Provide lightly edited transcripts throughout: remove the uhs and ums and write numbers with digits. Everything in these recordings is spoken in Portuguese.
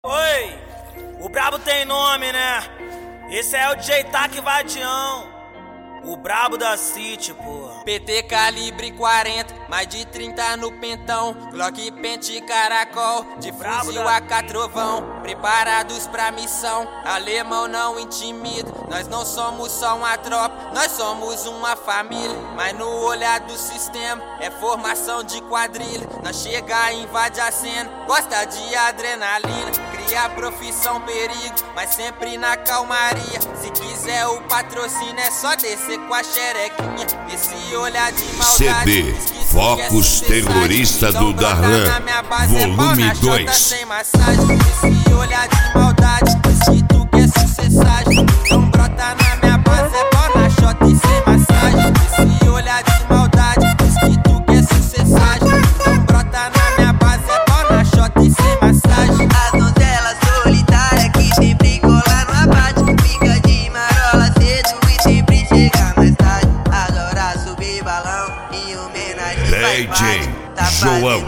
Oi, o brabo tem nome, né? Esse é o DJ Tac Vadião, o brabo da City, porra. PT calibre 40, mais de 30 no pentão. Glock, pente, caracol, de fuzil AK trovão. Preparados pra missão, alemão não intimida. Nós não somos só uma tropa, nós somos uma família. Mas no olhar do sistema, é formação de quadrilha. Nós chega e invade a cena, gosta de adrenalina. Cria a profissão perigo, mas sempre na calmaria. Se quiser o patrocínio é só descer com a xerequinha. Esse olhar de maldade, CD Focus Terrorista do Darlan, volume 2. Sem massagem. Esse olhar de maldade, diz que tu quer sucessagem. Então brota na minha base, é pau na chota e sem massagem. Esse olhar de maldade, diz que tu quer sucessagem. Então brota na minha base, é pau na chota e sem massagem. A donzela solitária que sempre cola no abate. Fica de marola cedo e sempre chega mais tarde. Adora subir balão em homenagem DJ João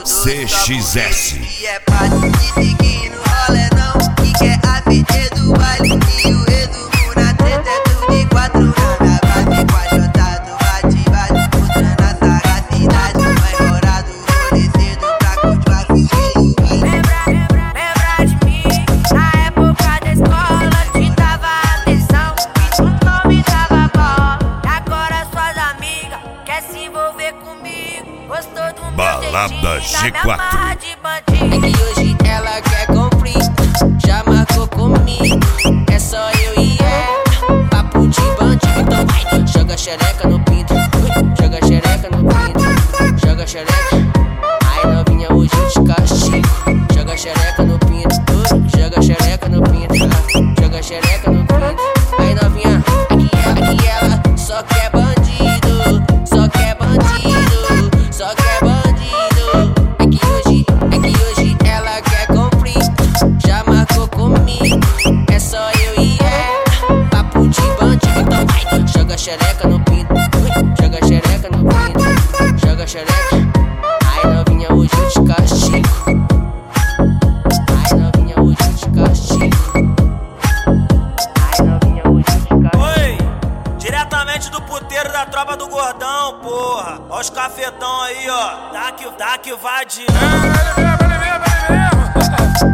CXS. E é parte de seguir no rolê não, que quer a VT do baile. E o resumo na treta é tudo de 4 na minha base. Quadrotado, bate, mostrando a sagacidade. Vai morar do rolê cedo pra continuar fingindo. Lembra de mim, na época da escola. Te dava atenção e tu não me dava bola. Agora suas amigas quer se envolver comigo. Gostou do meu Balada jeitinho, G4. da minha marra de bandido. É que hoje ela quer conflito, já marcou comigo. É só eu e ela, papo de bandido. Então vai, joga xereca no pinto, joga xereca no pinto, joga xereca. Ai novinha, hoje eu te castigo. Joga xereca no pinto, joga xereca no pinto, joga xereca no pinto. Ai novinha, aqui ela só quer bandido, só quer bandido, só quer bandido. É que hoje ela quer conflito, já marcou comigo. É só eu e ela, papo de bandido. Então vai, joga xereca no pinto, joga xereca no pinto, joga xereca. Ai novinha, hoje eu te castigo. Ai novinha, hoje eu te castigo. Ai novinha, hoje eu te castigo. Oi, diretamente do puteiro da tropa do gordão, porra. Ó os cafetão aí, ó. Tac Vadião. Ele mesmo.